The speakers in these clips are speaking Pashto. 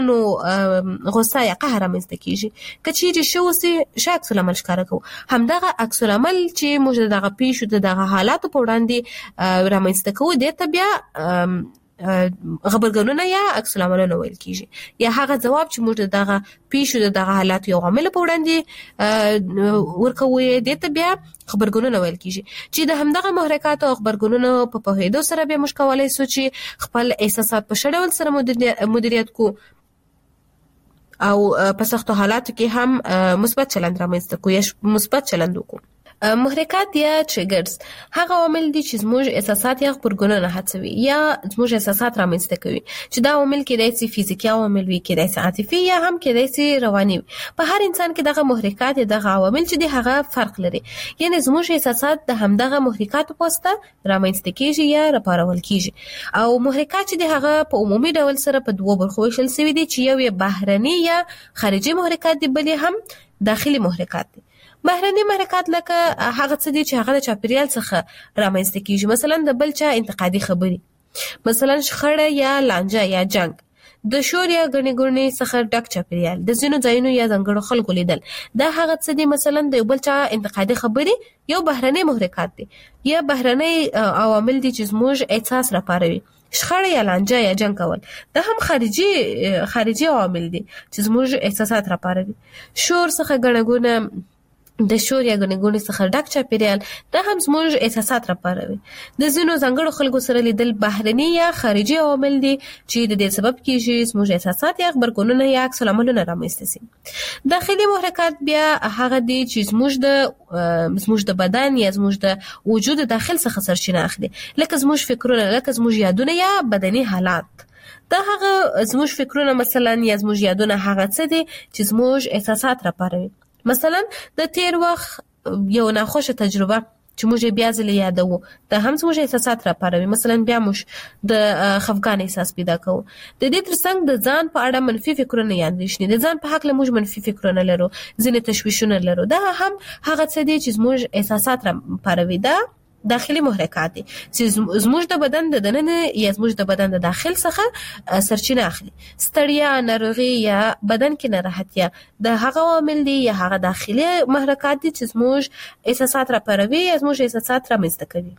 نو غصه یا قهر رامنځته کیږي. که چیرې شو سي ښه عکس العمل ښکاره کوو. همدغه عکس العمل چې موږ دغه پیښو د دغه حالاتو په وړاندې رامنځته کوو دې ته بیا غبرګونونه یا عکس العملونه ویل کیږي، یا هغه ځواب چې موږ دغه پیښو د دغه حالاتو یو عامل په وړاندې ورکوو دې ته بیا غبرګونونه ویل کیږي. چې د همدغه محرکات او غبرګونونو په پوهېدو سره بیا موږ کولی شو چې خپل احساسات په ښه ډول سره مدیریت کو او په سختو حالاتو کې هم مثبت چلند رامنځته کو یا مثبت چلند وکړو. محرکات یا ټریګرز هغه عوامل دي چې زموږ احساسات یا غبرګونونه هڅوي یا زموږ احساسات رامنځته کوي، چې دا عوامل کېدای شي فزیکي عوامل وي، کېدای شي عاطفي یا هم کېدای شي رواني وي. په هر انسان کې دغه محرکات یا دغه عوامل چې دي هغه فرق لري، یعنی زموږ احساسات د همدغه محرکاتو په واسطه رامنځته کېږي یا راپارول کېږي. او محرکات چې دي هغه په عمومي ډول سره په دوه برخو ویشل شوي دي، چې یو یې بهرني یا خارجي محرکات دي، بل هم داخلي محرکات دي. بهرني محرکات لکه هغه څه دي چې هغه د چاپیریال څخه رامنځته کیږي، مثلا د بل چا انتقادي خبري، مثلا شخړه یا لانجه یا جنگ، د شور یا ګڼې ګوڼې څخه ډک چاپیریال، د ځینو ځایونو یا ځانګړو خلکو لیدل. دا هغه څه دي مثلا د بل چا انتقادي خبري یو بهرني محرکات دي، یا بهرني عوامل دي چې زموږ احساس راپاروي. شخړه یا لانجه یا جنگ کول دا هم خارجي عوامل دي چې زموږ احساسات راپاروي. شور څخه ګڼه ګوڼه، د شور یا ګڼې ګوڼې څخه ډک چاپیریال دا هم زموږ احساسات راپاروي. د ځینو ځانګړو خلکو سره لیدل بهرني یا خارجي عوامل دي چې د دې سبب کیږي زموږ احساسات یا غبرګونونه یا عکس العملونه رامنځته شي. داخلي محرکات بیا هغه دي چې زموږ د بدن یا زموږ د وجود داخل څخه سرچینه اخلي، لکه زموږ فکرونه، لکه زموږ یادونه یا بدني حالات. دا هغه زموږ فکرونه مثلا یا زموږ یادونه هغه څه دي چې زموږ احساسات راپاروي. مثلا د تیر وخت یو ناخوشه تجربه چې موږ بیا ځلې یادوو دا هم زموږ احساسات راپاروي. مثلا بیا موږ د خفګان احساس پیدا کوو. د دې ترڅنګ د ځان په اړه منفي فکرونه یا اندېښنې، د ځان په حق له موږ منفي فکرونه لرو، ځینې تشویشونه لرو. دا هم هغه څه دي چې زموږ احساسات راپاروي. دا داخلي محرکات دي چې زموږ د بدن د دننه یا زموږ د بدن د داخل څخه سرچینه اخلي. ستړیا، ناروغي یا بدن کې ناراحتیا د هغه عوامل دي یا هغه داخلي محرکات دي چې زموږ احساسات راپاروي یا زموږ احساسات رامنځته کوي.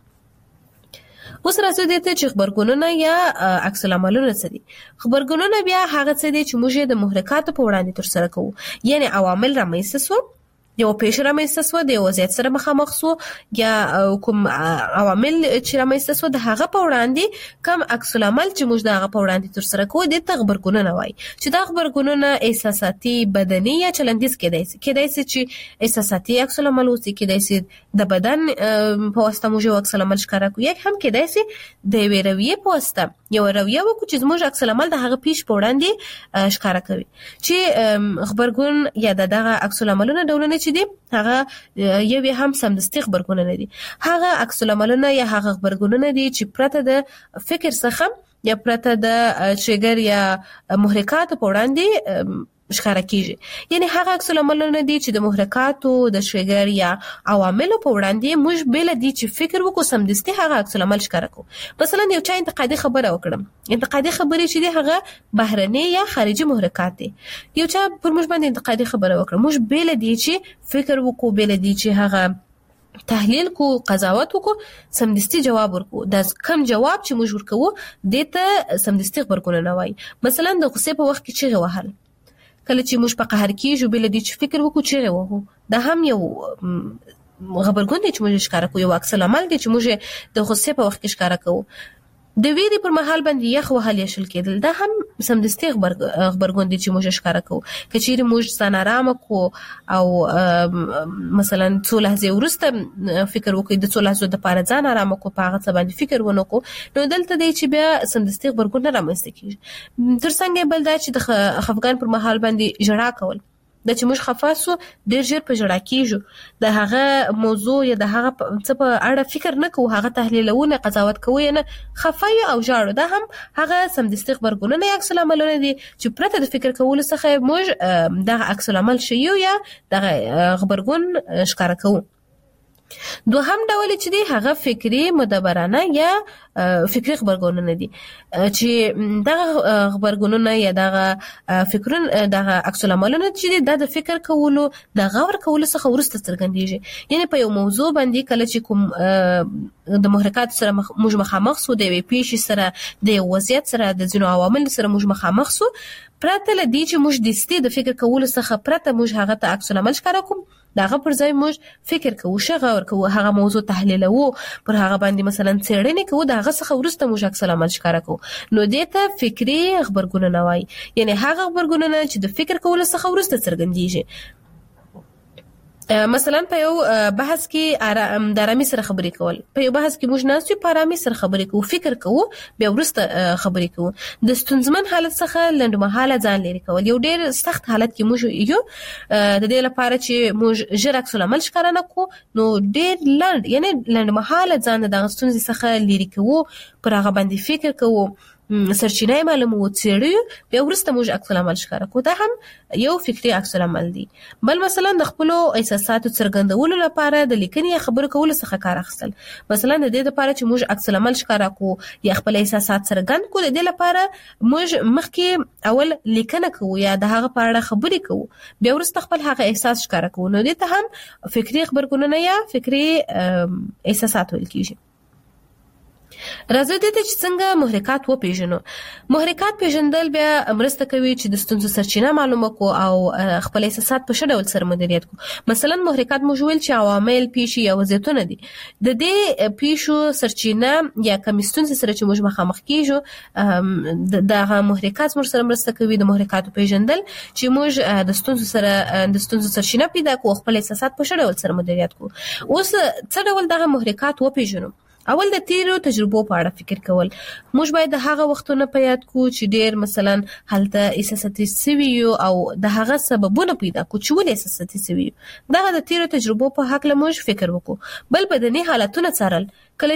اوس راځو دې ته چې غبرګونونه یا عکس العملونه څه دي. غبرګونونه بیا هغه څه دي چې موږ د محرکاتو په وړاندې ترسره کوو، یعنی عوامل رامنځته سو، یو پیښه رامنځته سوه، د یو وضعیت سره مخامخ سو، یا کوم عوامل چې رامنځته سوه د هغه په وړاندې کوم عکس العمل چې موږ د هغه په وړاندې ترسره کوو دې ته غبرګونونه وایي. چې دا غبرګونونه احساساتي، بدني یا چلندیز کېدای شي چې احساساتي عکس العمل اوسي، کېدای شي د بدن په واسطه موږ یو عکس العمل ښکاره کوو، یا هم کېدای شي د یوې رویې په واسطه یو رویه وکړو چې زموږ عکس العمل د هغه پیښ په وړاندې ښکاره کوي. چې غبرګون یا دغه عکس العملونه ډولونه چې دي هغه یو هم سمدستي غبرګونونه دي. هغه عکس العملونه یا هغه غبرګونونه دي چې پرته د فکر څخه یا پرته د ټریګر یا محرکاتو په وړاندې ښکاره کیږي. یعنی هغه عکس العملونه دي چې د محرکاتو، د ټریګر یا عواملو په وړاندې موږ بل دي چې فکر وکړو سمدستي هغه عکس العمل ښکاره کوو. مثلا یو چا انتقادي خبره وکړم، انتقادي خبرې چې دي هغه بهرني یا خارجي محرکات دي. یو چا پر موږ باندې انتقادي خبره وکړه، موږ بل دي چې فکر وکړو، بل دي چې هغه تحلیل کو، قضاوت وکړو، سمدستي جواب ورکو. دا کم جواب چې موږ ورکوو دې ته سمدستي غبرګونونه وایي. مثلا د غصې په وخت کې چیغې وهل، کله چې موږ په قهر کېږو بل دې چې فکر وکړو چیغې وهو، دا هم یو غبرګون دی چې موږ ښکاره کوو، یو عکس العمل دی چې موږ د غصې په وخت کې ښکاره کوو. د ویرې پر مهال باندې یخ وهل یا شل کېدل دا هم سمدستي غبرګون دی چې موږ ښکاره کوو. که چیرې موږ ځان ارامه کړو او مثلا څو لحظې وروسته فکر وکړو د څو لحظو دپاره ځان ارامه کړو، په هغه څه باندې فکر ونه کړو، نو دلته دی چې بیا سمدستي غبرګون نه رامنځته کېږي. تر څنګ بل دا چې د خفګان پر مهال باندې ژړا کول، دا چې موږ خفه سو ډېر ژر په ژړا کېږو، د هغه موضوع یا د هغه څه په اړه فکر نه کوو، هغه تحلیلوو نه، قضاوت کوو یې نه، خفه یو او ژاړو. دا هم هغه سمدستي غبرګونونه یا عکس العملونه دي چې پرته د فکر کولو څخه موږ دغه عکس العمل ښیو یا دغه غبرګون ښکاره کوو. دوهم ډول چې دی هغه فکري، مدبرانه یا فکری خبرګونونه دي چې دغه خبرګونونه یا دغه فکرونه دغه عکس العملونه چې د فکر کولو د غور کولو څخه ورسته څرګندېږي. یعنی په یو موضوع باندې کله چې کوم د محرکات سره موږ مخامخ سو د پیښې سره د وضعیت سره د ځینو عوامل سره موږ مخامخ سو، پرته لدی چې موږ د ستې د فکر کولو څخه پرته موږ هغه ته عکس العمل ښکاره کوم، داغه پر ځای موږ فکر کوو، غور کوو، هغه موضوع تحلیلوو، پر هغه باندې مثلا څېړنې کوو، داغه څخه ورسته موږ عکس العمل ښکاره کوو. نو دې ته فکری خبرګونونه وایي، یعنی هغه خبرګونونه چې د فکر کولو څخه ورسته څرګندېږي. مثلا په یو بحث کې د آرامي سره خبرې کول، په یو بحث کې موږ ناست یو په آرامي سره خبرې کوو، فکر کوو، بیا ورسته خبرې کوو. د ستونزمن حالت څخه لنډمهاله ځان لري کول، یو ډېر سخت حالت کې موږ یو د دې لپاره چې موږ ژر عکس العمل ښکاره نه کوو، نو ډېر لنډ یعنی لنډمهاله ځان د ستونزې څخه لري کوو، پر هغه باندې فکر کوو، سرچینه معلومو، څېړو، بیا ورسته موږ عکس العمل ښکاره کوو. دا هم یو فکری عکس العمل دی. بل مثلا د خپل احساساتو څرګندولو لپاره د لیکنې یا خبرو کولو څخه کار اخیستل. مثلا د دې لپاره چې موږ عکس العمل ښکاره کوو یا خپل احساسات څرګند کوو، د دې لپاره موږ مخکې اول لیکنه کوو یا د هغه په اړه خبرې کوو، بیا ورسته خپل هغه احساس ښکاره کوو. نو دې ته هم فکری خبرګونونه یا فکری احساسات ویل کیږي. راځو دې ته چې څنګه محرکات وپېژنو. محرکات پیژندل بیا مرسته کوي چې د ستونزو سرچینه معلومه کو او خپل احساسات په ښه ډول سره مدیریت کو. مثلا محرکات موږ ویل چې عوامل، پیښې یا وضعیتونه دي. د دې پیښو سرچینه یا کومې ستونزې سره چې موږ مخامخ کیږو، دغه محرکات موږ سره مرسته کوي د محرکاتو پیژندل چې موږ د ستونزو سرچینه پیدا کو، خپل احساسات په ښه ډول سره مدیریت کو. اوس څه ډول دغه محرکات وپېژنو؟ اول د تیرو تجربو په اړه فکر کول. موږ باید د هغه وختونو په یاد کو چې ډېر مثلا هلته احساساتي سوي یو او د هغه سببونه پیدا کو چې ولې احساساتي سوي یو. دغه د تیرو تجربو په هکله موږ فکر وکړو. بل بدني حالتونه څارل. کله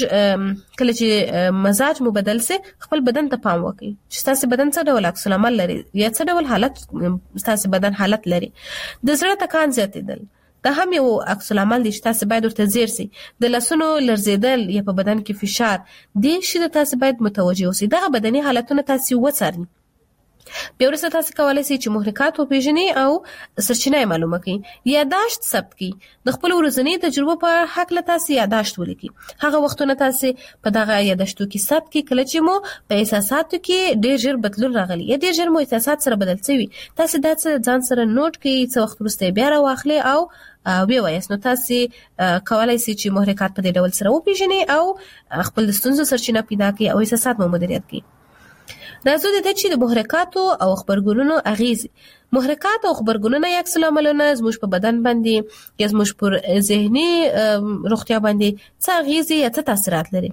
چې مزاج مو بدل سي، خپل بدن ته پام وکړئ چې تاسو بدن څه ډول عکس العمل لري یا څه ډول حالت تاسو بدن حالت لري. د زړه ټکان زیاتېدل دا هم یو عکس العمل دی چې تاسو باید ورته ځیر سئ. د لاسونو لرزیدل یا په بدن کې فشار، دې شي تاسو باید متوجه اوسئ. دغه بدني حالتونه تاسو وڅارئ. بیا وروسته تاسو کولی شئ چې محرکات وپېژنئ او سرچینه یې معلومه کړئ. یاداشت ثبت کړئ. د خپل ورځني تجربو په هکله تاسو یاداشت ولیکئ. هغه وختونه تاسو په دغه یاداشتو کې ثبت کړئ کله چې مو په احساساتو کې ډېر ژر بدلون راغلی یا ډېر ژر مو احساسات سره بدل شوي. تاسو دا ځان سره نوٹ کړئ، څه وخت وروسته بیا راواخلئ او وی وایاست. نو تاسو کولای شئ چې محرکات په دې ډول سره وپېژنئ او خپل د ستونزو سرچینه پیدا کړئ او احساسات مو مدیریت کړئ. راځو د دې چې د محرکاتو او خبرګونونو اغیزې. محرکات او خبرګونونه یا عکس العملونه زموږ په بدن باندې یا زموږ پر ذهني روغتیا باندې څه اغیزې یا څه تاثیرات لري.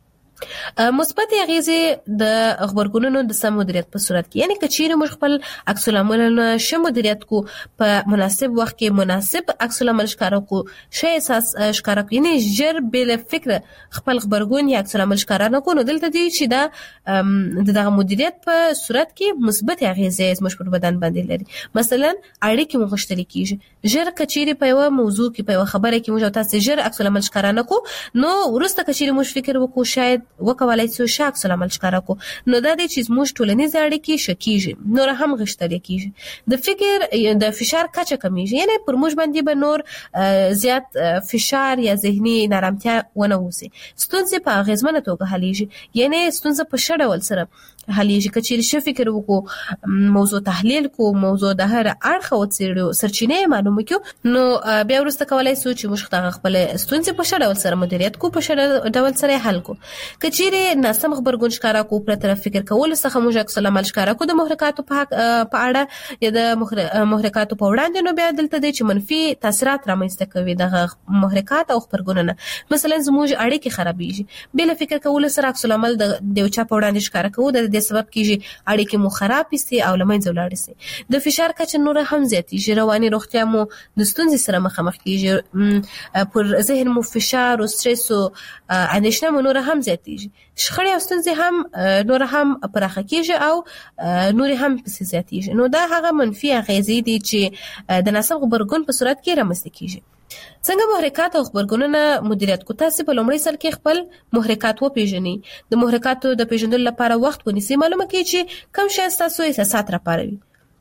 مثبت اغیزې د خبرګونونو د سم مدیریت په صورت کې، یعنی کچېرې موږ خپل عکس العملونه ښه مدیریت کو، په مناسب وخت کې مناسب عکس العمل ښکاره کو، ښه احساس ښکاره کو، یعنی ژر بل فکر خپل خبرګون یا عکس العمل ښکاره نه کو. نو دلته دی چې دا دغه مدیریت په صورت کې مثبت اغیزې زموږ پر بدن باندې لري. مثلا اړیکې مو غښتلې کیږي. ژر کچېرې په یو موضوع کې په یو خبره کې موږ تاسو ژر عکس العمل ښکاره نه کو، نو وروسته کچېرې موږ فکر وکړو شاید وکولای شو عکس العمل ښکاره کو، نو دا دی چې زموږ ټولنیز اړیکې ښه کیږي، نور هم غښتلې کیږي. د فکر د فشار کچه کمیږي، یعنی پر موږ باندې به نور زیات فشار یا ذهني نارامتیا ونه وسی. ستونزې په اغیزمنه توګه حلیږي، یعنی ستونزه په ښه ډول سره حلیږي. کچېرې ښه فکر وکړو، موضوع تحلیل کو، موضوع د هر اړخه وڅېړو، سرچینې معلومه کړو، نو بیا وروسته کولی شو چې موږ خپل ستونزې په ښه ډول سره مدیریت کو، په ښه ډول سره حل کو. کچېرې ناسم خبرګون ښکاره کو، پرته فکر کولو څخه موږ عکس العمل ښکاره کو د محرکاتو په اړه یا د محرکاتو په وړاندې، نو بیا دلته دی چې منفي تاثیرات رامنځته کوي دغه محرکات او خبرګونونه. مثلا زموږ اړیکې خرابېږي، بې له فکر کولو سره عکس العمل د یو چا په وړاندې ښکاره کوو، د دې سبب کېږي اړیکې مو خرابې سي او له منځه ولاړې سي. د فشار کچه نوره هم زیاتېږي، رواني روغتیا مو د ستونزې سره مخامخ کېږي، پر ذهن مو فشار او سترس او اندېښنه مو نوره هم زیاتېږي. شخړې او ستونزې هم نور هم پراخه کېږي او نور هم پسې زیاتېږي. نو دا هغه منفي اغیزې دي چې د ناسم غبرګون په صورت کې رامنځته کېږي. څنګه محرکات او خبرګونونه مدیریت کو؟ تاسو په لومړي سر کې خپل محرکات وپیژنئ. د محرکاتو د پیژندلو لپاره وخت ونیسئ. معلومه کړئ چې کوم شی تاسو احساسات راپاروي.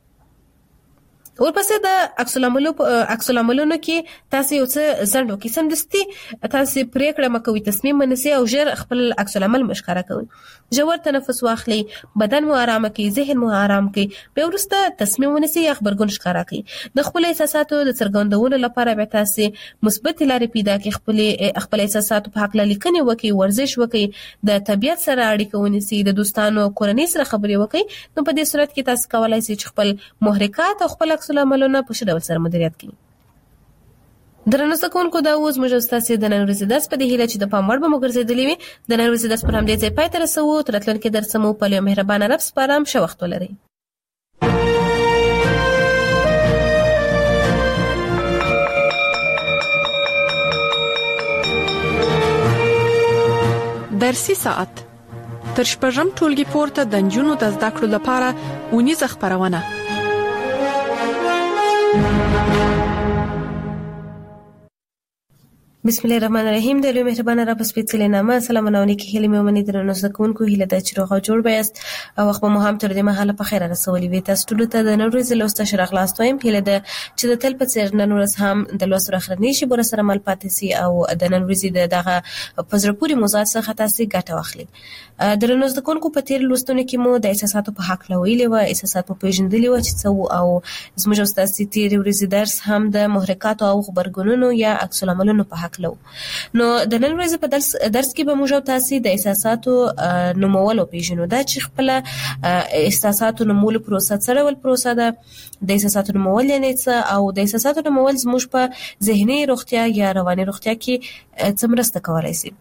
ورپسې د عکس العملونو کې تاسو یو څه ځنډ وکړئ. سمدستي تاسو پریکړه مکوئ، تصمیم ونیسئ او ژر خپل عکس العمل مشکاره کوئ. ژور تنفس واخلئ، بدن مو آرام کړئ، ذهن مو آرام کړئ. بیا وروسته تصمیم ونیسئ یا خبرګون ښکاره کړئ. د خپل احساساتو د څرګندولو لپاره به تاسو مثبت لارې پیدا کړئ. خپل احساساتو په حق لیکنه وکړئ، ورزش وکړئ، د طبیعت سره اړیکه ونیسئ، د دوستانو کورنۍ سره خبرې وکړئ. نو په دې صورت کې تاسو کولای شئ چې خپل محرکات او خپل عکس العملونه په ښه ډول سره مدیریت کړئ. درنو زده کوونکو، دا اوس موږ ستاسو د نن ورځې درس په دې هیله چې د پام وړ به مو ګرځېدلی وي. د نن ورځې درس پر همدې ځای پای ته رسوو. تر راتلونکي درس مو په یو مهربانه رب سپارم. ښه وخت ولرئ. درسي ساعت تر شپږم ټولګي پورته د نجونو د زده کړو لپاره اونیزه خبرونه. بسم الله الرحمن الرحیم. د لوی مهربانه رب سپېڅلې نامه سلامونه کې هیله مې ومني. درنو زده کوونکو، هیله ده چې روغ او جوړ بیاست او وخت مو هم تر دې مهاله په خیر رسولي وي. تاسو ټول ته د نن ورځې لوست شر اخلاص وایم. هیله ده چې د تل په څیر نن ورځ هم د لوست اخرنی شي بر سره مل پاتې سي او د نن ورځې دغه پزړپوري موضوعات څخه تاسو ګټه واخلئ. درنو زده کوونکو، په تیر لوستونو کې مو د احساساتو په حق لویلې و، احساسات په پیژندلې و چې څو او زموږ استاد تیر ورځې درس هم د محرکات او خبرګونونو یا عکس العملونو په حق لو. نو د نن ورځې په درس کې به موږ تاسو د احساساتو نومول پیژنو. دا چې خپل احساساتو نومول پروسه څه ډول پروسه ده، د احساساتو نومول یعنی څه، او د احساساتو نومول زموږ په ذهني روغتیا یا رواني روغتیا کې څه مرسته کولای شي.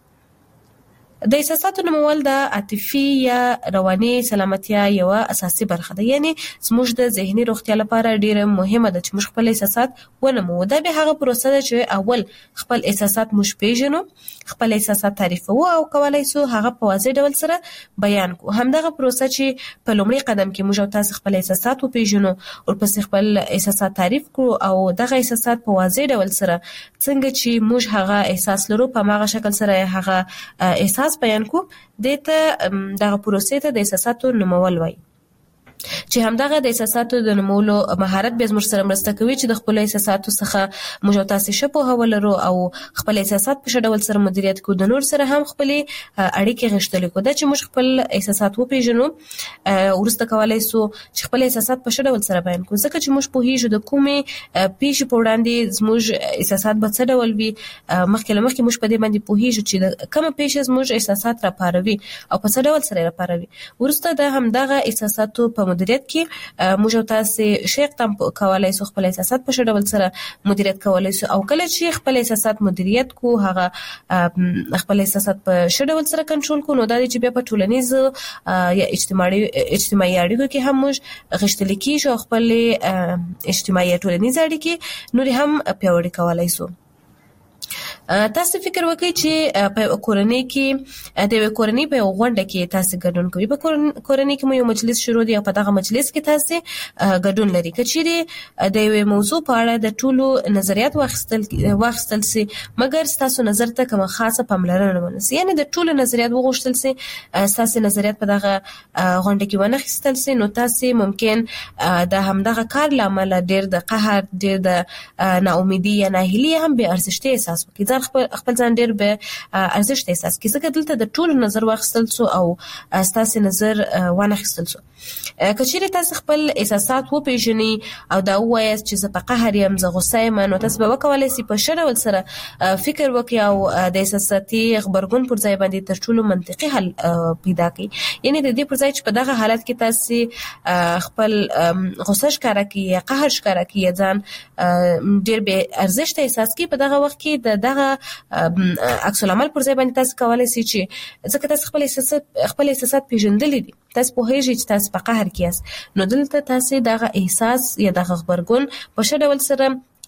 د احساساتو نومول د عاطفي یا رواني سلامتیا یو اساسي برخه ده. یعنی زموږ د ذهني روغتیا لپاره ډیره مهمه ده چې موږ خپل احساسات ونمو. دا به هغه پروسه ده چې اول خپل احساسات موږ پیژنو، خپل احساسات تعریفو او کولای شو هغه په واضح ډول سره بیان کو. همدغه پروسه چې په لومړي قدم کې موږ تاسو خپل احساسات وپیژنو او پس خپل احساسات تعریف کو او دغه احساسات په واضح ډول سره څنګه چې موږ هغه احساس لرو په هغه شکل سره هغه احساس بیان کو. دته دغه پروسې ته د احساساتو نومول وایي. چې همدغه د احساساتو د نومولو مهارت به زموږ سره مرسته کوي چې د خپل احساساتو څخه موږ تاسو شپه هولرو او خپل احساسات په شډول سره مدیریت کو. د نور سره هم خپل اړیکې غښتلې کو. دا چې موږ خپل احساسات وپیژنو ورسته کولای شو چې خپل احساسات په شډول سره بیان کو. ځکه چې موږ په هیڅ د کومې پیښې په وړاندې زموږ احساسات به څه ډول وي، مخکې موږ په دې باندې په هیڅ چې کومه پیښه زموږ احساسات راپاروي او په څه ډول سره راپاروي. ورسته د همدغه احساساتو په مدیریت کې موږ تاسو شیخ تم کولای شو خپل احساسات په شډول سره مدیریت کولای شو. او کله چې خپل احساسات مدیریت کو، هغه خپل احساسات په شډول سره کنټرول کو، نو دا چې بیا په ټولنیز یا اجتماعي اړیکو کې هم موږ غښتل کیږو، خپل اجتماعي ټولنیز اړیکې نور هم پیاوړي کولای شو. تاسو فکر وکړئ چې په کورنۍ کې د کورنۍ په غونډه کې تاسو ګډون کوئ. په کورنۍ کې مو یو مجلس شروع دی او په دغه مجلس کې تاسو ګډون لري. کچېرې د یو موضوع په اړه د ټولو نظریات واخیستل سي، مګر تاسو نظر ته کومه خاصه پاملرنه ونیسئ. یعنی د ټولو نظریات وغوښتل سي، تاسو نظریات په دغه غونډه کې ونه اخیستل سي، نو تاسو ممکن د همدغه کار لامل ډېر د قهر، ډېر د ناامیدي یا ناهیلي هم به ارزښت احساس وکړي. خپل ځان ډېر به ارزښت احساس کړي. ځکه دلته د ټولو نظر واخیستل سو او تاسو نظر ونه اخیستل سو. کچېرې تاسو خپل احساسات وپیژنئ او دا وایاست چې زه په قهر یم، زه غوسه یم، نو تاسو به وکولای شئ په ښه ډول سره فکر وکړئ او د احساساتي غبرګون پر ځای باندې تر ټولو منطقي حل پیدا کړئ. یعنی د دې پر ځای چې په دغه حالت کې تاسو خپل غوسه ښکاره کړئ یا قهر ښکاره کړئ، ځان ډېر به ارزښت احساس کړئ، په دغه وخت کې دغه عکس العمل پر ځای باندې تاسو کولای شئ چې ځکه تاسو خپل احساسات پیژندلې دي، تاسو په هیڅ چې تاسو په قهر کې یاست، نو دلته تاسو دغه احساس یا دغه خبرګون په ښه ډول سره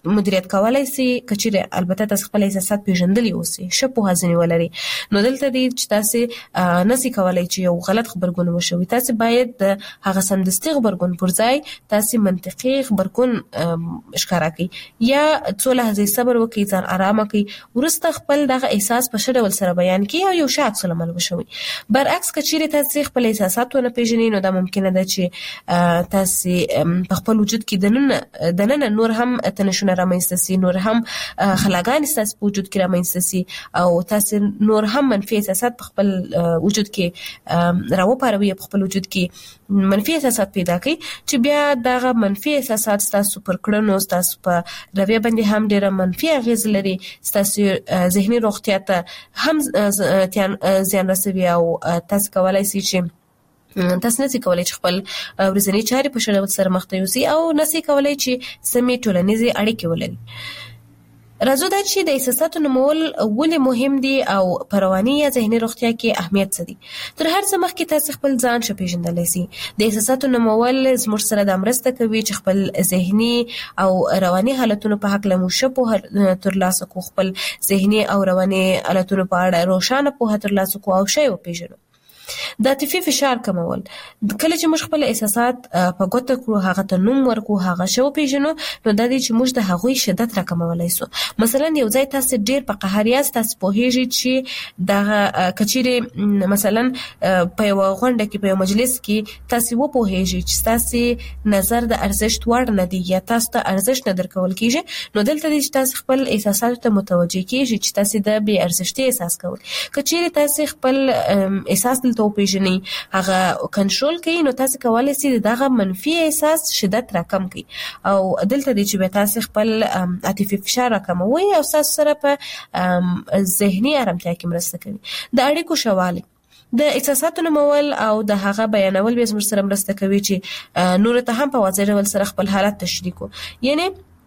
مدیریت کولای شي کچېره البته تاسو خپل احساسات پیژندلی اوسئ شپو هزنی ولري نو دلته دي چې تاسو نسی کولای چې یو غلط خبرګون وشوي تاسو باید د هغه سمدستي خبرګون پر ځای تاسو منطقي خبرګون ښکارا کړئ یا څو لحظې صبر وکړئ ځان آرام کړئ ورسته خپل دغه احساس په ښه ډول سره بیان کړئ او یو ښه عکس العمل وشوي برعکس کچېره تاسو خپل احساسات ونه پیژنئ نو دا ممکنه ده چې تاسو په خپل وجود کې دننه نور هم تنشونه رامنځته شي نور هم خلاګان ستاسو په وجود کې رامنځته شي او تاسو نور هم منفي احساسات په خپل وجود کې راوپاروي په خپل وجود کې منفي احساسات پیدا کوي چې بیا دغه منفي احساسات تاسو پر کړنو تاسو په رویه باندې هم ډېر منفي اغیز لري تاسو ذهني روغتیا ته هم زیان رسوي او تاسو کولای شئ چې تاسو نسی کولای چې خپل ورځنی چارې په شړل سره مخ ته یوسي او نسی کولای چې سمې ټولنیزې اړیکې ولري راځو دا چې د احساساتو نمول ولې مهم دي او په رواني یا ذهني روغتیا کې اهمیت څه دي تر هر څه مخکې تاسو خپل ځان پیژندلی شئ د احساساتو نمول زموږ سره د مرسته کوي چې خپل ذهني او رواني حالتونو په حق له مو شپه ترلاسه کو خپل ذهني او رواني حالتونو په اړه روښانه پوهه ترلاسه کو او شی وپیژنو د عاطفي فشار کمول کله چې موږ خپل احساسات په ګوته کړو هغه ته نوم ورکو هغه شو پیژنو نو د دې چې موږ د هغوی شدت راکمولای شو مثلا یو ځای تاسو ډیر په قهر یاست تاسو پوهیږئ چې د کچېره مثلا په یو غونډه کې په یو مجلس کې تاسو و پوهیږئ چې تاسو نظر د ارزښت وړ نه دی یا تاسو ته ارزښت نه درکول کیږي نو دلته چې تاسو خپل احساسات ته متوجي کیږئ چې تاسو د بې ارزښتي احساس کول کچېره تاسو خپل احساس ته پیژنئ هغه کنټرول کوي نو تاسو کولای شئ دغه منفي احساس شدت راکم کړئ او دلته د چې تاسو خپل عاطفي فشار راکموي او تاسو سره په ذهني آرامتیا کې مرسته کوي د اړیکو شواله د احساساتو نمول او د هغه بیانول به زموږ سره مرسته کوي چې نور ته هم په واضح ډول سره خپل حالت تشریح کو یعنی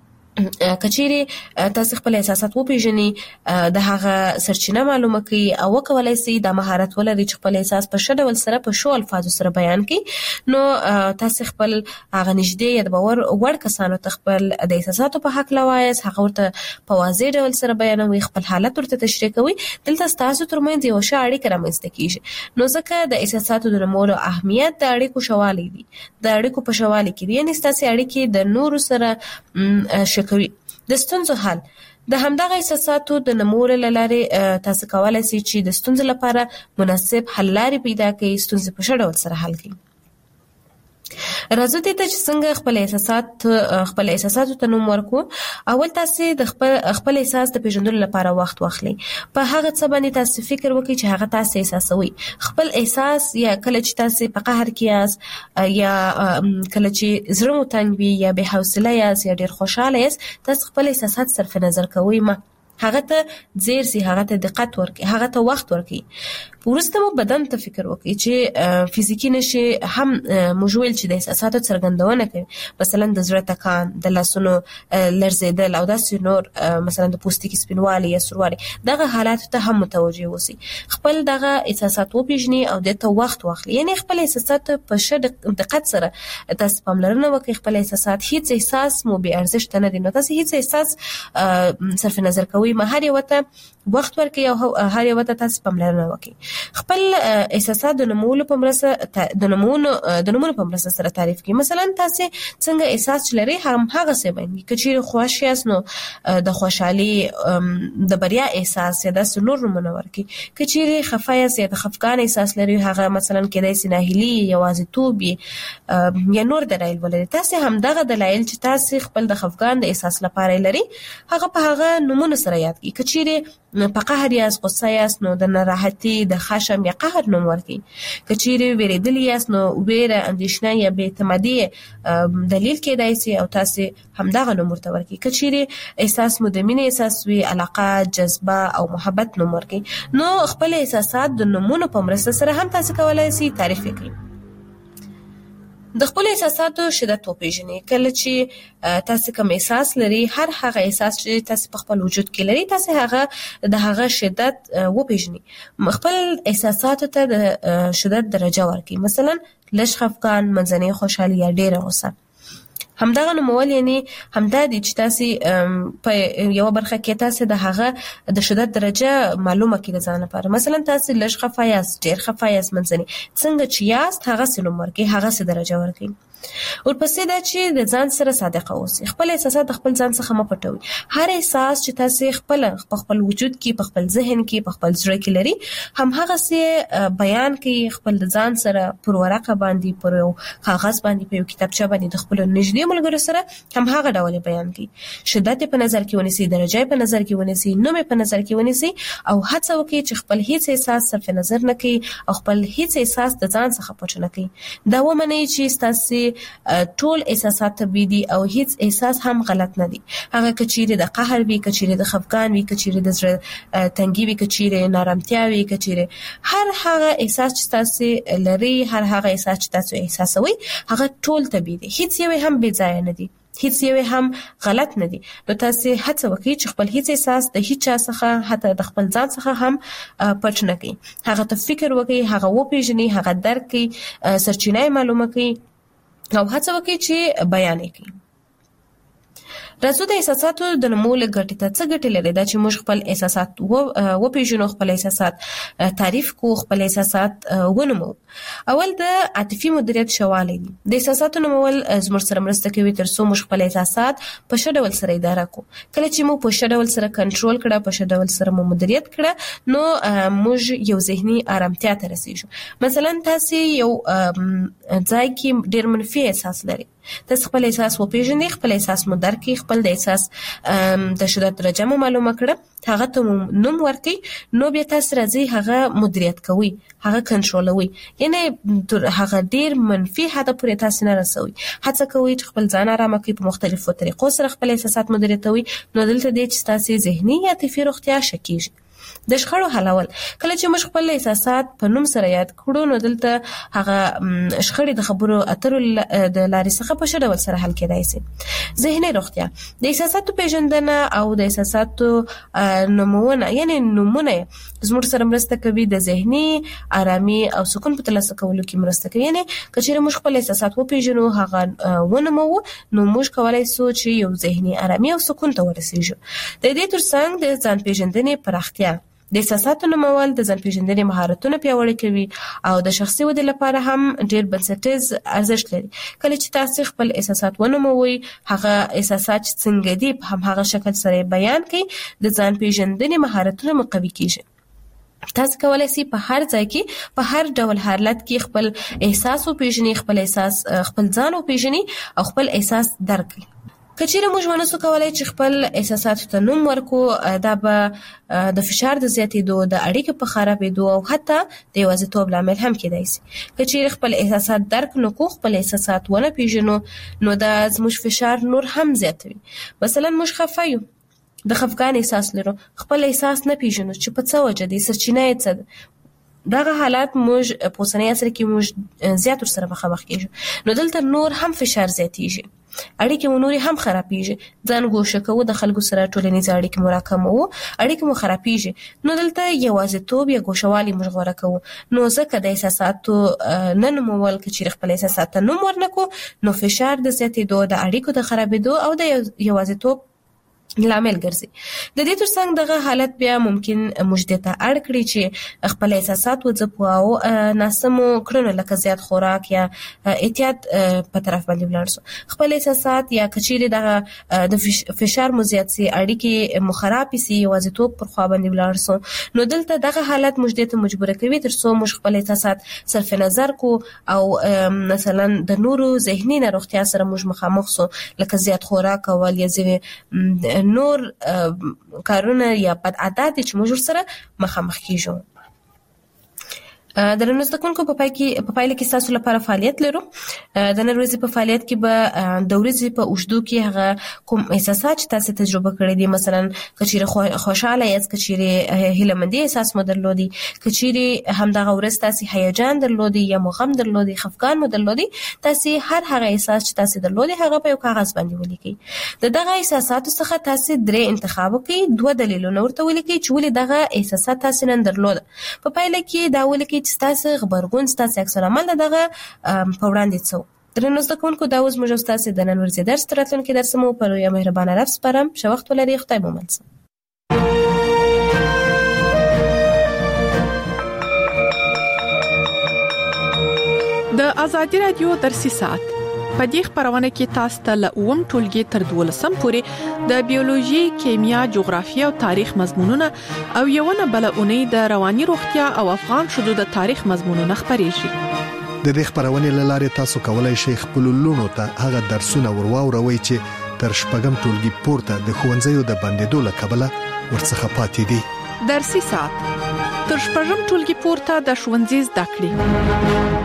کچېره تاسو خپل احساسات وپیژنئ د هغه سرچینه معلومه کړئ او وکولای شئ د مهارت ولري چې خپل احساس په ښه ډول سره په شو الفاظو سره بیان کړئ نو تاسو خپل هغه نږدې یا د باور وړ کسانو ته خپل د احساساتو په حق لوایس هغه ورته په واضح ډول سره بیانوي خپل حالت ورته تشریح کوي دلته تاسو ترمنځ یو ښه اړیکه رامنځته کیږي نو ځکه د احساساتو د نمولو اهمیت د اړیکو شواله دي د اړیکو په شواله کې یعنی تاسو اړیکې د نورو سره شکوي د ستونزو حل د همدغه احساساتو د نمول لاره تاسو کولای شئ چې د ستونزې لپاره مناسب حل لارې پیدا کړئ ستونزې په ښه ډول سره حل کړئ راځو دې ته چې څنګه خپل احساساتو ته نوم ورکو اول تاسو د خپل احساس د پیژندلو لپاره وخت واخلئ په هغه څه باندې تاسو فکر وکړئ چې هغه تاسو احساسوي خپل احساس یا کله چې تاسو په قهر کې یاست یا کله چې زړه مو تنګ وي یا بې حوصله یاست یا ډېر خوشاله یاست تاسو خپل احساسات صرف نظر کوئ هغه ته زیر سي هغه ته دقت ورکړئ هغه ته وخت ورکړئ ورسته مو بدن ته فکر وکړئ چې فزیکی نشي هم موجول چې د احساساتو څرګندونه کوي مثلا د زړه ټکان د لاسونو لړزیدل او داسې نور مثلا د پوستکي سپینوالي یا سوروالی دغه حالات ته هم متوجه اوسئ خپل دغه احساسات وپیژنئ او د ته وخت واخلئ یعنی خپل احساسات په ښه دقت سره تاسو پاملرنه وکړئ خپل احساسات هیڅ احساس مو بې ارزښت نه دي نو تاسو هیڅ احساس صرف نظر کوئ هر یو ته وخت ورکړئ او هر یو ته تاسو پاملرنه وکړئ خپل احساسات د نمولو په مرسته سره تعریف کړئ مثلا تاسو څنګه احساس لرئ هغه څه باندې کچېره خوښ یاست نو د خوشحالي د بریا احساس یا د نور نمونه ورکړئ کچېره خفه یاست یا د خفګان احساس لرئ هغه مثلا کېدای شي ناهیلي یوازیتوب یا نور دلایل ولري تاسو هم دغه دلایل چې تاسو خپل د خفګان د احساس لپاره لري هغه په هغه نمونه سره یاد کړئ کچېره په قهر یاست غصه یاست نو د ناراحتي د خشم یا قهر نوم ورکړئ کچېره ویریدلی یاست نو ویره اندېښنه یا بې اعتمادي دلیل کېدای شي او تاسو همدغه نوم ورته ورکړئ کچېره احساس مو د مینې احساس وي علاقه جذبه او محبت نوم ورکړئ نو خپل احساسات د نومونو په مرسته سره هم تاسو کولای شئ تعریف کړئ د خپل احساساتو شدت وپیژنئ کله چې تاسو کوم احساس لري هر هغه احساس چې تاسو په خپل وجود کې لري تاسو هغه شدت وپیژنئ خپل احساساتو ته د شدت درجه ورکړئ مثلا لږ خفګان منځنۍ خوشحالي یا ډېره غوسه همدغه نومول یعنی همدا دي چې تاسو په یو برخه کې تاسو د هغه د شدت درجه معلومه کړئ ځان لپاره. مثلا تاسو لږ خفه یاست، ډیر خفه یاست، منځني څنګه چې یاست هغه څه نوم ورکړئ، هغه څه درجه ورکړئ. ورپسې دا چې د ځان سره صادق اوسئ، خپل احساسات د خپل ځان څخه مه پټوئ. هر احساس چې تاسو خپل وجود کې، په خپل ذهن کې، په خپل زړه کې لري، هم هغه څه بیان کړئ خپل ځان سره پر ورقه باندې، پر یو کاغذ باندې، په یو کتابچه باندې د خپل نږدې ملګرو سره هم هغه ډول بیان کړئ. شدت په نظر کې ونیسئ، درجه په نظر کې ونیسئ، نوم په نظر کې ونیسئ او هڅه وکړئ چې خپل هیڅ احساس صرف نظر نه کړئ او خپل هیڅ احساس د ځان څخه پټ نه کړئ. دا ومنئ چې تاسو ټول احساسات طبيعي دي او هیڅ احساس هم غلط نه دي. هغه کچيره د قهر وي، کچيره د خفګان وي، کچيره د زړه تنګي وي، کچيره نارامتیا وي، کچيره هر هغه احساس چې تاسو لري، هر هغه احساس چې تاسو احساسوي، هغه ټول طبيعي دي. هیڅ یو هم بې ځای نه دي، هیڅ یو هم غلط نه دي. نو تاسو هڅه وکړئ چې خپل هیڅ احساس د هیڅ چا څخه، حتی د خپل ځان څخه هم پټ نه کړئ. هغه ته فکر وکړئ، هغه وپیژنئ، هغه درک کړئ، سرچینه معلومه کړئ او هڅه وکړئ چې بیان کړئ. راځو د احساساتو د نومول ګټې ته. څه ګټې لري دا چې موږ خپل احساسات وپیژنو، خپل احساسات تعریف کو، خپل احساسات ونومو. اول د عاطفي مدیریت شواله دي. د احساساتو نومول زموږ سره مرسته کوي تر څو موږ خپل احساسات په ښه ډول سره اداره کو. کله چې موږ په ښه ډول سره کنټرول کړه، په ښه ډول سره مدیریت کړه، نو موږ یو ذهني آرامتیا ته رسیږو. مثلا تاسو یو ځای کې ډیر منفي احساس لري، تاسو خپل احساس وپیژنئ، خپل احساس مو درک کړئ، خپل د احساس د شدت درجه مو معلومه کړه، هغه ته نوم ورکړئ، نو بیا تاسو راځي هغه مدیریت کوئ، هغه کنټرولوي. یعنی هغه ډیر منفي حد پورې تاسو نه رسوي. هڅه کوئ چې خپل ځان آرام کړئ، په مختلفو طریقو سره خپل احساسات مدیریتوي. نو دلته دې چې تاسو ذهني یا عاطفي روغتیا شکیږي. د شخړو حلول. کله چې موږ خپل احساسات په نوم سره یاد کړو، نو دلته هغه شخړې د خبرو اترو د لارې څخه په ښه ډول سره حل کېدای شي. ذهني روغتیا. د احساساتو پیژندنه او د احساساتو نومونه، یعنی نومونه زموږ سره مرسته کوي د ذهني آرامي او سکون په ترلاسه کولو کې مرسته کوي. یعنی کچېرې موږ خپل احساسات وپیژنو، هغه ونومو، نو موږ کولای شو چې یو ذهني آرامي او سکون ته ورسیږو. د دې ترڅنګ د ځان پیژندنې پراختیا. د احساساتو نومول د ځان پیژندنې مهارتونه پیاوړي کوي او د شخصي ودې لپاره هم ډېر بنسټیز ارزښت لري. کله چې تاسو خپل احساسات ونوموئ، هغه احساسات څنګه دي په هم هغه شکل سره بیان کړئ، د ځان پیژندنې مهارتونه مو قوي کیږي. تاسو کولای شئ په هر ځای کې، په هر ډول حالت کې خپل احساس وپیژنئ، خپل ځان وپیژنئ او خپل احساس درک کړئ. کچېرې موږ ونسو کولای چې خپل احساساتو ته نوم ورکو، دا به د فشار د زیاتېدو، د اړیکو په خرابېدو او حتی د یوازیتوب لامل هم کېدای شي. کچېرې خپل احساسات درک نکړو، خپل احساسات ونه پیژنو، نو دا زموږ فشار نور هم زیاتوي. مثلا موږ خفه یو، د خفګان احساس لرو، خپل احساس نه پیژنو چې په څه وجه دی، سرچینه یې څه ده. دغه حالات موږ په اوسنۍ عصر کې موږ زیات ورسره مخامخ کېږو. نو دلته نور هم فشار زیاتېږي، اړیکې مو نورې هم خرابېږي. ځان ګوښه کوو، د خلکو سره ټولنیز اړیکې مو راکموو، اړیکې مو خرابېږي. نو دلته یوازیتوب یا ګوښهوالي موږ غوره کوو. نو ځکه د احساساتو نه نومول، که چېرې خپل احساسات ته نوم ورنکړو، نو فشار د زیاتېدو، د اړیکو د خرابېدو او د یوازیتوب لامل ګرځي. د دې ترڅنګ دغه حالت بیا ممکن موږ دې ته اړ کړي چې خپل احساسات وځپو او ناسمو کړنو لکه زیات خوراک یا اعتیاد په طرف باندې ولاړ شو. خپل احساسات یا کچېرې دغه د فشار مو زیات سي، اړیکې مو خراب سي، یوازیتوب پر خوا باندې ولاړ شو، نو دلته دغه حالت موږ دې ته مجبور کوي تر څو موږ خپل احساسات صرف نظر کو او مثلا د نورو ذهني ناروغتیا سره موږ مخامخ شو، لکه زیات خوراک او یا ځینې نور کارونه یا بد عادت چې موږ سره مخامخ کیږو. د نن ورځې کوونکو په پایله کې تاسو لپاره فعالیت لرو. د نن ورځې په فعالیت کې به د ورځې په اوږدو کې هغه کوم احساسات چې تاسو تجربه کړی دي، مثلا کچېرې خوشاله یاست، کچېرې هیله‌مندي احساس مو درلودي، کچېرې همدغه ورځ تاسو هیجان درلودي یا غم درلودي، خفګان مو درلودي، تاسو هر هغه احساس چې تاسو درلودي هغه په یو کاغذ باندې ولیکئ. دغه احساساتو څخه تاسو درې انتخاب کړئ، دوه دلیلونه ورته ولیکئ چې ولې دغه احساسات تاسو نن درلود. په پایله کې دا ولیکئ چې تاسو غبرګون، تاسو عکس العمل دغه په وړاندې څو. درنو زده کوونکو دا اوس موږ ستاسو د نن ورځې درس راتلونکي درس مو په لویه مهربانه رب سپارم. ښه وخت ولرئ. خدای مو مل شه. د آزادي رادیو درسي ساعت په دې خبرونه کې تاسو ته له اوم ټولګي تر 12 پورې د بیولوژي، کیمیا، جغرافیه او تاریخ مضمونونه او یوونه بل اونۍ د رواني روغتیا او افغان شذو د تاریخ مضمونونه خبرېږي. د دې خبرونه لاره تاسو کولای شئ خپل لونو ته هغه درسونه ورواوروي چې تر شپږم ټولګي پورته د ښوونځیو د بندیدو لکبله ورڅخه پاتې دي. درسي ساعت تر شپږم ټولګي پورته د ښوونځي زده کړې.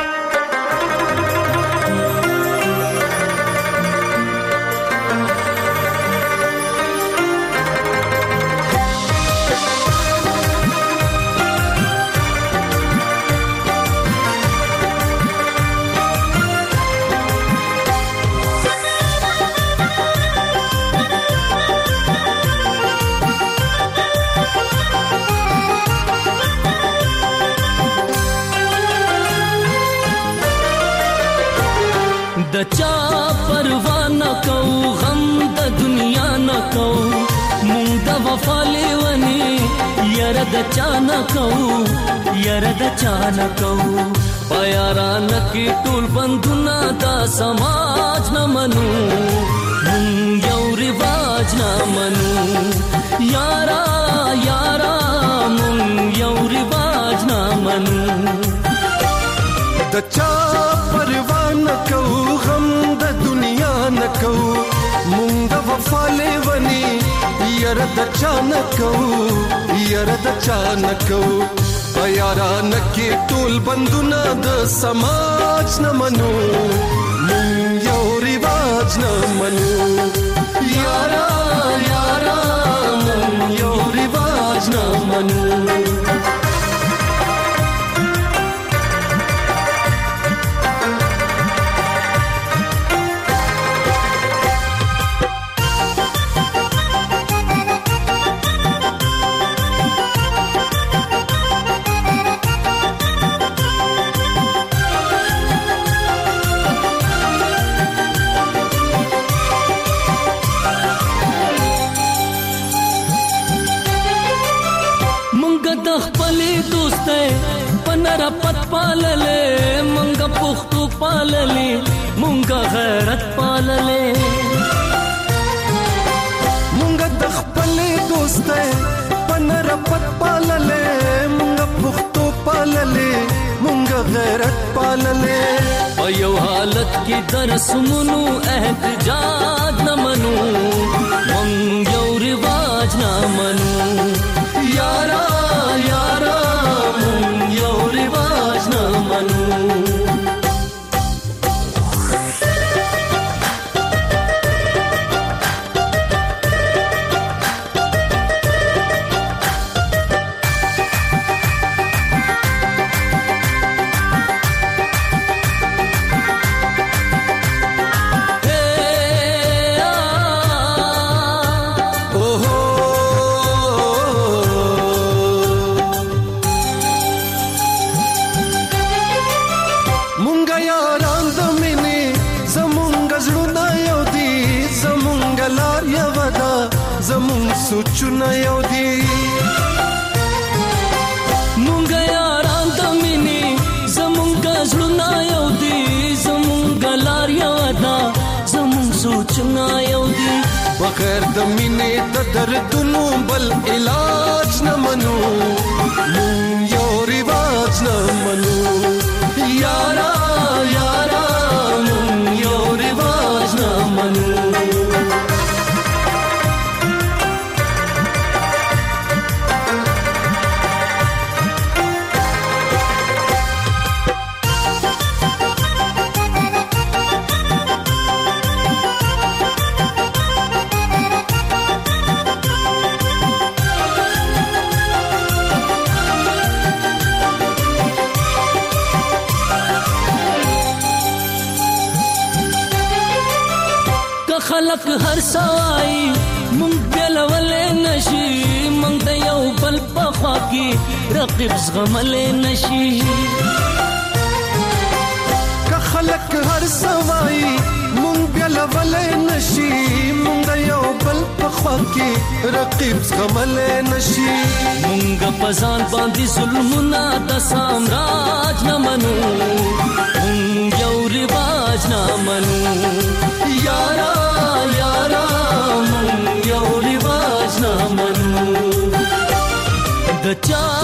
د چا پروا نه کو غم د دنیا نه کو مونږ د وفا لیونی یاره د چا نه کو یاره د چا نه کو پیاران کې ټول بندونه دا سماج نه منو مونږ یو رواج نه منو یارا یارا مونږ یو رواج نه منو د چا پروا نه کو غم د دنیا نه کو مونږ د وفا لیونی یاره د چا نه کو یاره د چا نه کو یاران کې ټول بندونه د سماج نه منو مونږ یو رواج نه منو یارا یارا مونږ یو رواج نه منو پت پاللې مونږه پښتو پاللې مونږه غیرت پاللې مونږه د خپل دوستۍ پنر پت پاللې مونږه پښتو پاللې مونږه غیرت پاللې په یو حالت کې درسمونو احتجاج نه منو مونږ یو رواج نه منو یارا یارا مونږ یو رواج نه منو سوچونه یو دی مونږ یاران د مینې زمونږ زړونه یو دي زمونږ لار یو ده زمونږ سوچونه یو دي بغیر د مینې د دردونو بل علاج نه منو مونږ یو رواج نه منو یارا یارا مونږ یو رواج نه منو خلق هر سوای مونږ بلولې نشي مونږ د یو بل په خوا کې رقیب زغملې نشي که خلق هر هر سوای مونږ بیا لولې نشي مونږ یو بل په خوا کې رقیب زغملې نشي مونږ په ځان باندې ظلمونه د سامراج نه منو مونږ یو رواج نه منو یارا یارا مونږ یو رواج نه منو د چا